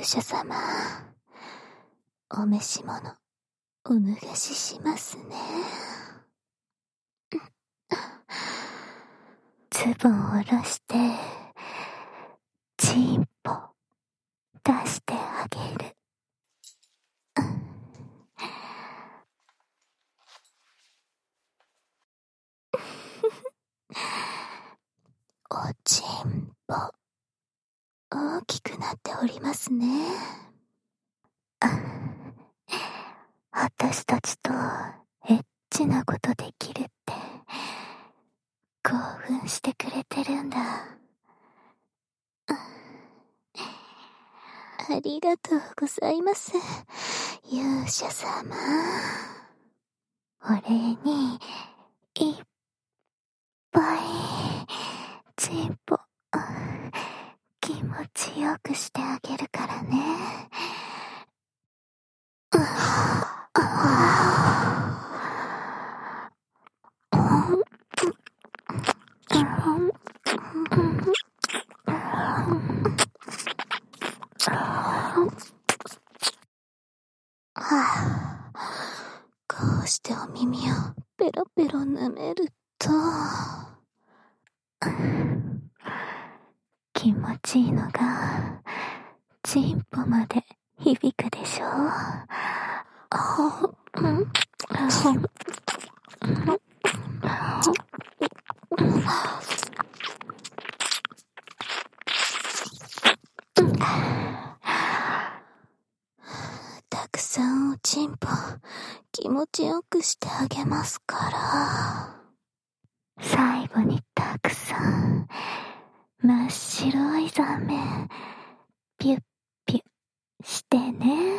者様、お召し物お脱がししますね。ズボンを下ろしてチンポ出してあげる。おちんぽ大きくなっておりますね。私たちとエッチなことできるって興奮してくれてるんだ。ありがとうございます、勇者様。お礼にいっぱいチンポ気持ちよくしてあげるからね。こうしてお耳をペロペロ舐めると気持ちいいのがチンポまで響くでしょ。たくさんおちんぽ気持ちよくしてあげますから。最後にたくさん真っ白いザメピュッピュッしてね。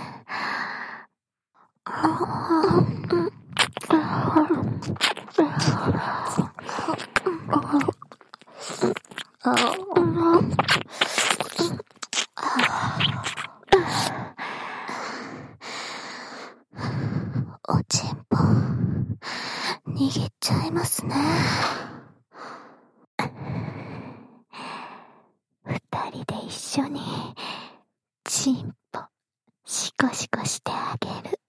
おちんぽ逃げちゃいますね。二人で一緒にチンポシコシコしてあげる。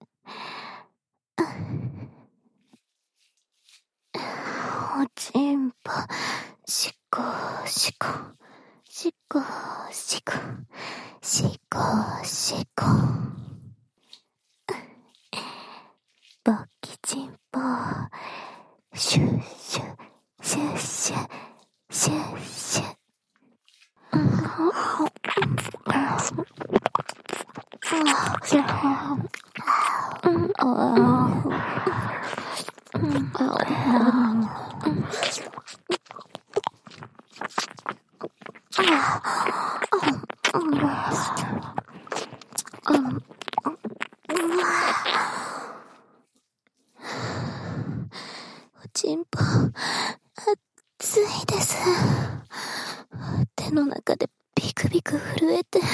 おちんぽシコシコシコシコシコシコ。ボッキチンポシュッシュシュッシュシュッシュ。おちんぽ熱いです。手の中でビクビク震えて。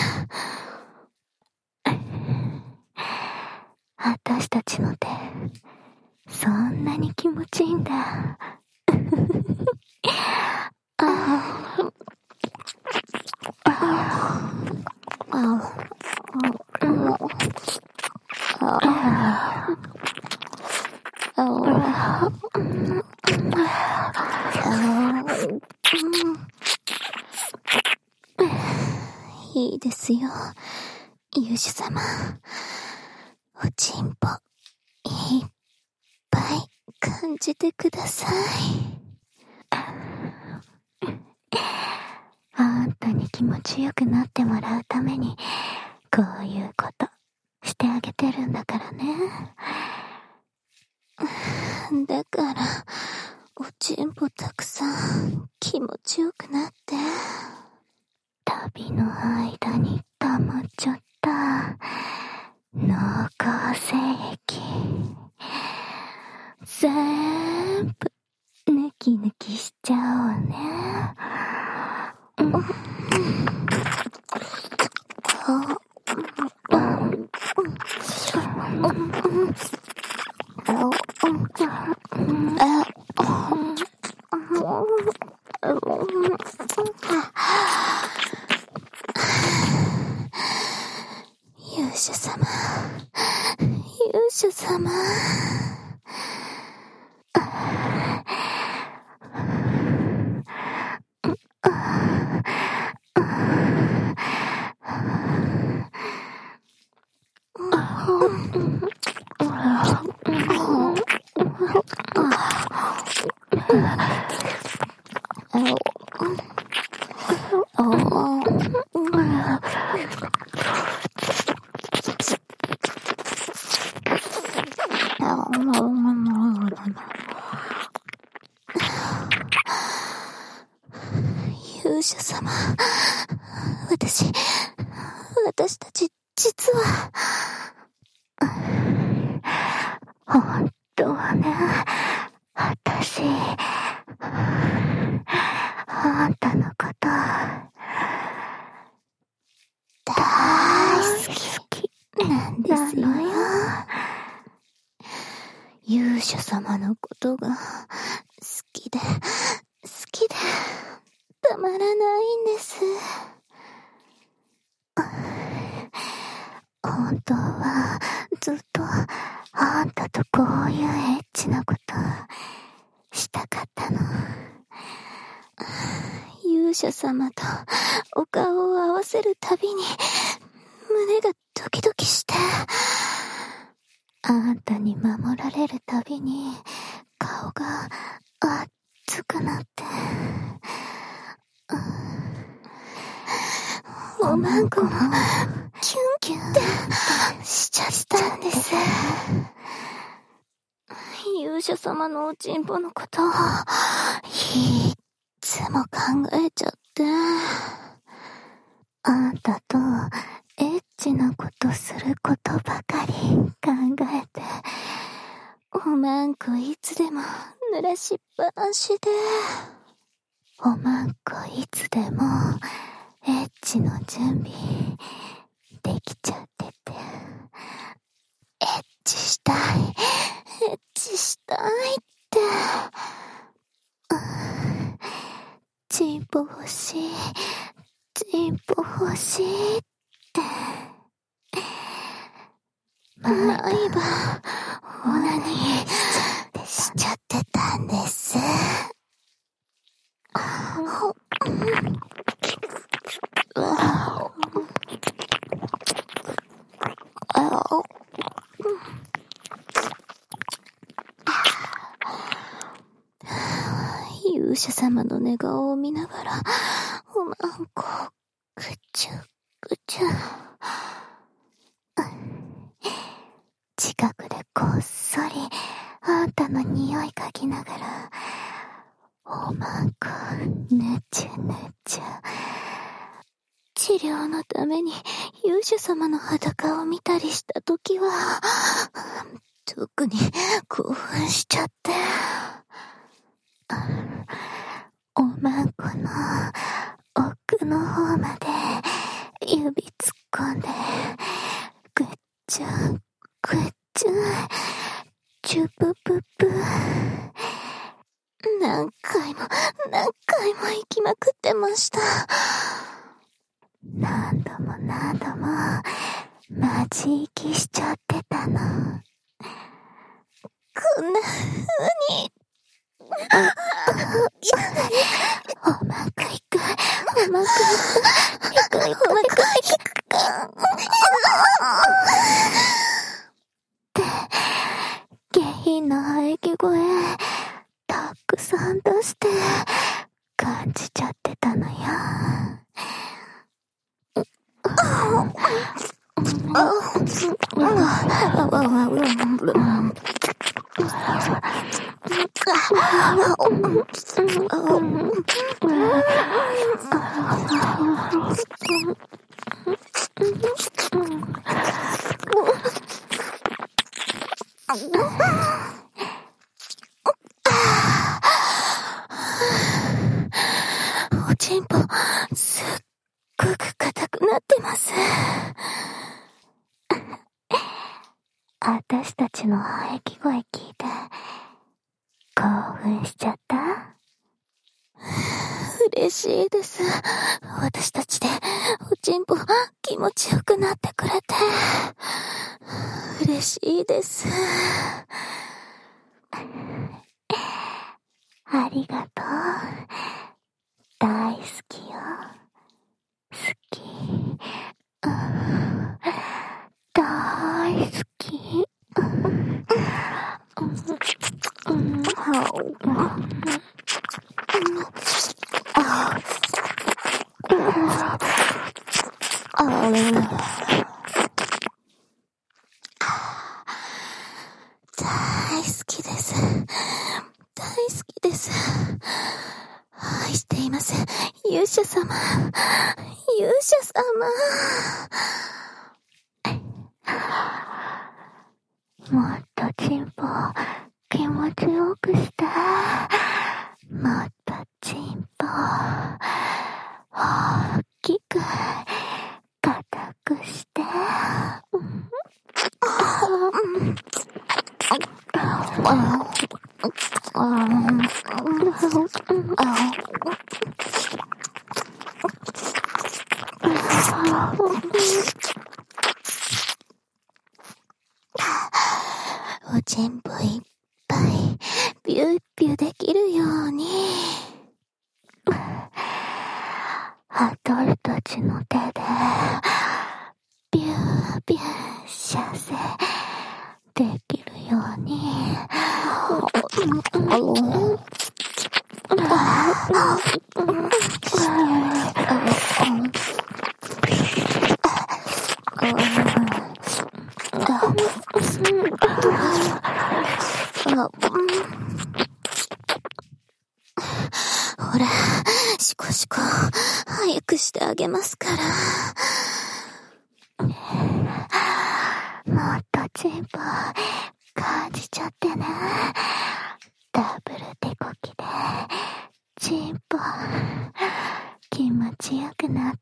私たちの手そんなに気持ちいいんだ。いいですよ、勇者様。おちんぽいっぱい感じてください。あんたに気持ちよくなってもらうためにこういうことしてあげてるんだからね。だからおちんぽたくさん気持ちよくなって、旅の間に溜まっちゃった濃厚精液全部抜き抜きしちゃおうね。 者様。勇者様、私たち実は本当はね、私あんたのこと大好きなんですよ。勇者様のことが好きでたまらないんです。本当はずっとあんたとこういうエッチなことしたかったの。勇者様とお顔を合わせるたびに胸がドキドキして、あんたに守られるたびに顔が熱くなって、おまんこもキュンキュンってしちゃったんです。勇者様のおちんぽのことをいっつも考えちゃって、あんたとエッチなことすることばかり考えて、おまんこいつでも濡らしっぱなしで、おまんこいつでもエッチの準備できちゃってて、エッチしたいってチンポ欲しいって毎晩オナニーしちゃってたんです。勇者様の寝顔を見ながらおまんこぐちゅぐちゅ、近くでこっそりあんたの匂い嗅ぎながらおまんこぬちゅぬちゅ。治療のために勇者様の裸を見たりしたときは特に興奮しちゃって、おまんこの奥の方まで指突っ込んでぐっちゅぐっちゅチュプププ何回も行きまくってました。何度もマジ息しちゃってたの。こんな風におまんこいくって下品な喘ぎ声たくさん出して感じちゃってたのよ。おちんぽすっごく硬くなってます。私たちの喘ぎ声聞いて興奮しちゃった？嬉しいです。私たちでおちんぽ気持ちよくなってくれて嬉しいです。ありがとう。大好きよ。好き。大好き。大好きです。大好きです。愛しています。勇者様。勇者様。もっとチンポ気持ちよくして。もっとチンポ大きく硬くして。おちんぽいっぱいビュービューできるように。アトルたちの手でビュービュー射精できるように。ほら、シコシコ早くしてあげますから。もっとチンポ感じちゃってね。ダブル手こきでチンポ気持ちよくなって。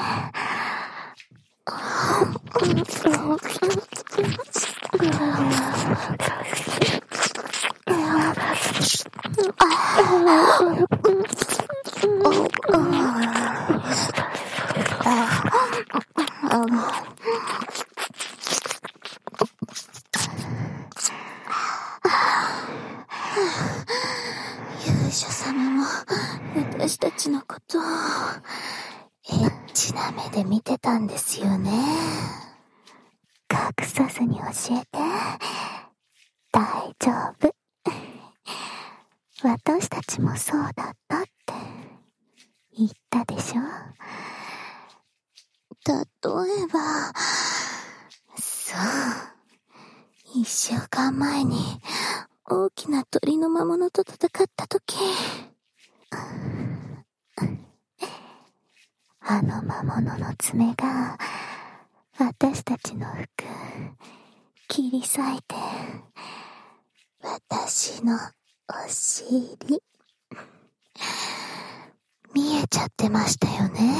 勇者様も私たちのことをエッチな目で見てたんですよね。隠さずに教えて。大丈夫。私たちもそうだったって言ったでしょ。例えば、そう、1週間前に大きな鳥の魔物と戦ったとき、あの魔物の爪が私たちの服切り裂いて、私のお尻見えちゃってましたよね。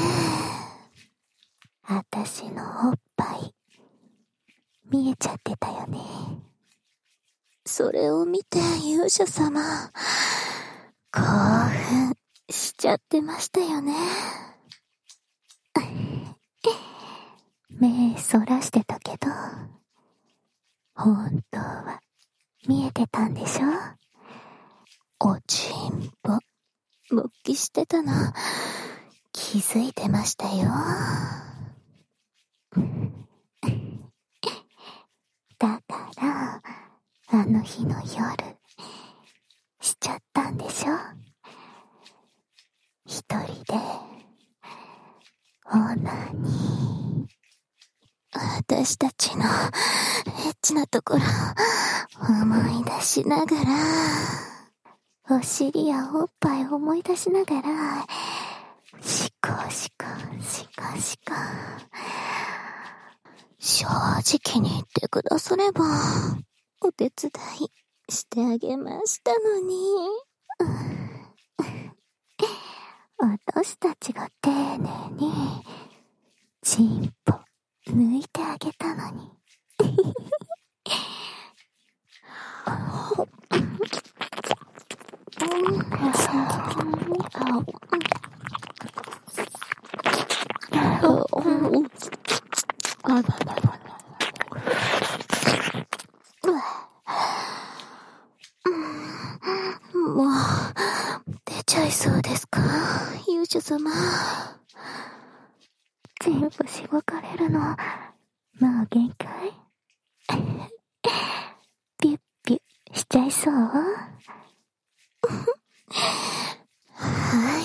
私のおっぱい見えちゃってたよね。それを見て勇者様興奮しちゃってましたよね。目そらしてたけど本当は見えてたんでしょ。おちんぽ勃起してたの気づいてましたよ。だからあの日の夜しちゃったんでしょ。一人でオナニー。私たちのエッチなところ思い出しながら、お尻やおっぱい思い出しながら、シコシコシコシコ。正直に言ってくださればお手伝いしてあげましたのに。私たちが丁寧にチンポ抜いてあげたのに。 そうですか、勇者様。全部しごかれるの、もう限界？ピュッピュしちゃいそう？はい。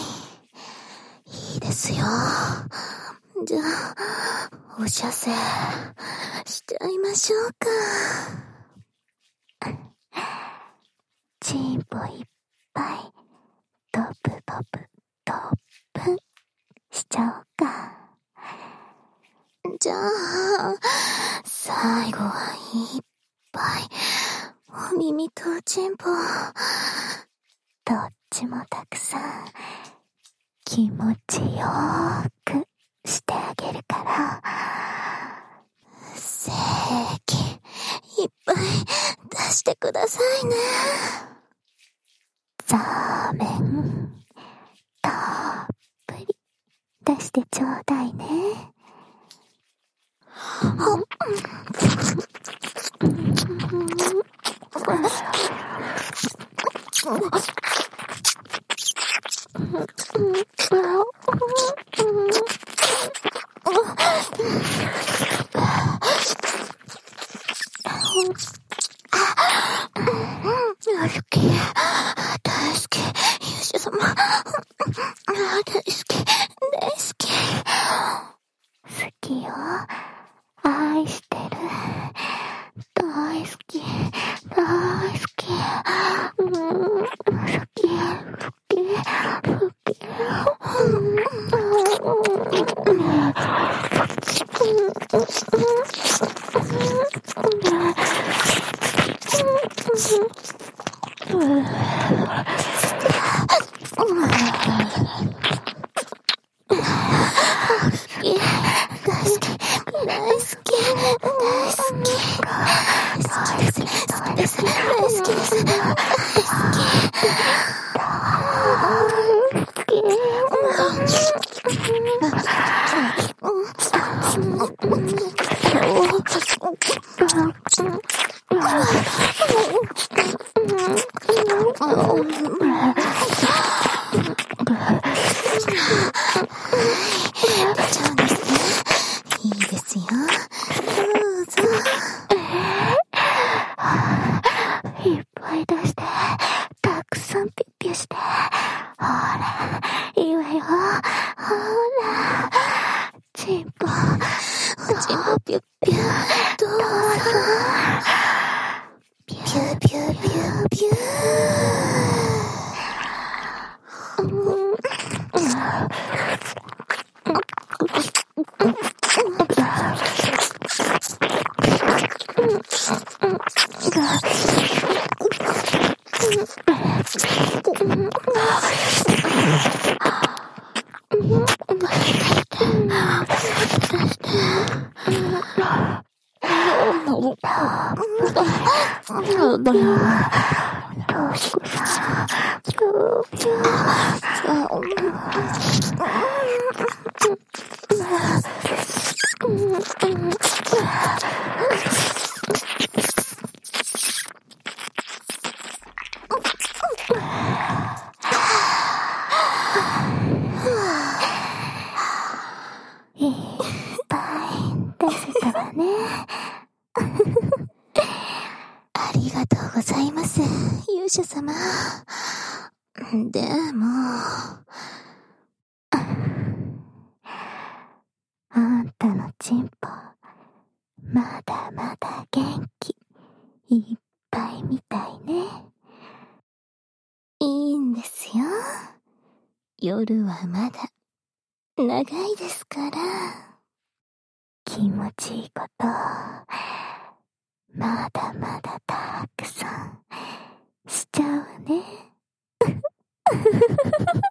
いいですよ。じゃあ、お射精しちゃいましょうか。チンポいっぱい、トップトップトップしちゃおうか。じゃあ、最後はいっぱい、お耳とチンポ、どっちもたくさん、気持ちよーくしてあげるから、精液いっぱい出してくださいね。ザーメンたっぷり出してちょうだいね。好き、大好き、勇者様。大好き、大好き。好きよ、愛してる。大好き、大好き。好き、好き、好き。いいですよ。どうぞ。いっぱい出して、たくさんピッピュして。ほら、いいわよ。ほら、チンポ、おチンポピュッピュ。どうぞ。ピューピューピューピュー。いっぱい出せたわね。ありがとうございます、勇者様。でも、あんたのチンポ、まだまだ元気いっぱいみたいね。いいんですよ。夜はまだ長いですから。気持ちいいこと、まだまだたくさんしちゃうね。